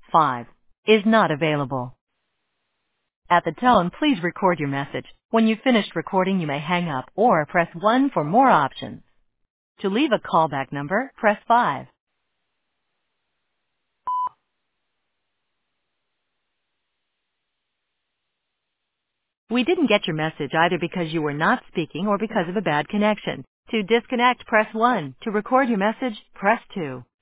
5 is not available. At the tone, please record your message. When you've finished recording, you may hang up or press 1 for more options. To leave a callback number, press 5. We didn't get your message either because you were not speaking or because of a bad connection. To disconnect, press 1. To record your message, press 2.